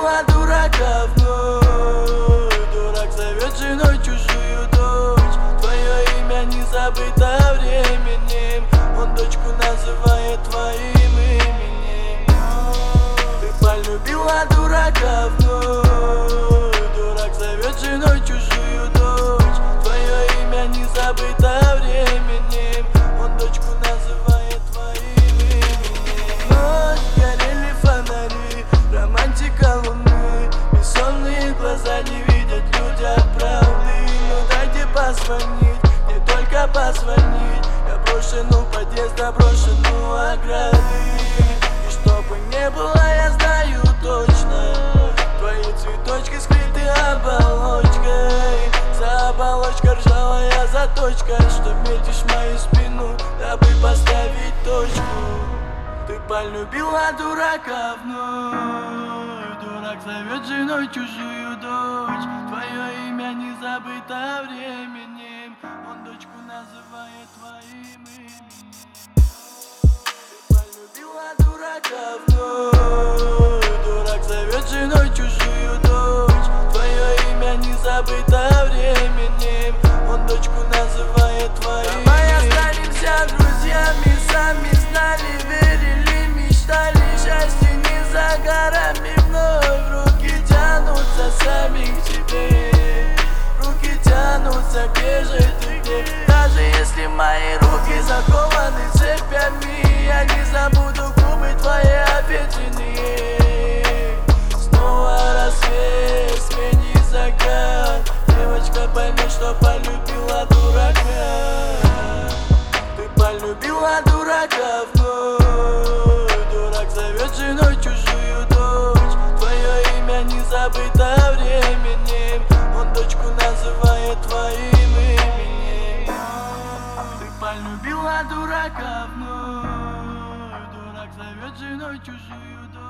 полюбила дурака вновь. Дурак зовет женой чужую дочь. Твое имя не забыто временем. Он дочку называет твоим именем. Ты полюбила дурака вновь. Дурак зовет женой чужую дочь. Твое имя не забыто временем. Он дочку называет твоим именем. Ночь, горели фонари, романтика луны. Бессонные глаза не видят людях правды. Ну дайте позвонить, не только позвонить. Я брошен у подъезда, брошен у ограды. И чтобы не было, я знаю точно, твои цветочки скрыты оболочкой. За оболочкой ржавая заточка, что метишь мою спину, дабы поставить точку. Ты полюбила дурака вновь. Дурак зовет женой чужую дочь. Твое имя не забыто временем. Он дочку называет твоим именем. Ты полюбила дурака вновь. Дурак зовет женой чужую дочь. Твое имя не забыто временем. Он дочку называет твоим. Давай останемся друзьями, сами знали, верили, мечтали. Счастье не за горами вновь. Руки тянутся сами к тебе. Руки тянутся, где же ты, где? Даже если мои руки закованы цепями, я не забуду губы твои обветренные. Снова рассвет, смени закат. Девочка поймет, что полюбила дурака. Ты полюбила дурака вновь. Дурак зовет женой чужую дочь. Твое имя не забыто временем. Он дочку называет твоим именем. Ты полюбила дурака вновь. Дурак зовет женой чужую дочь.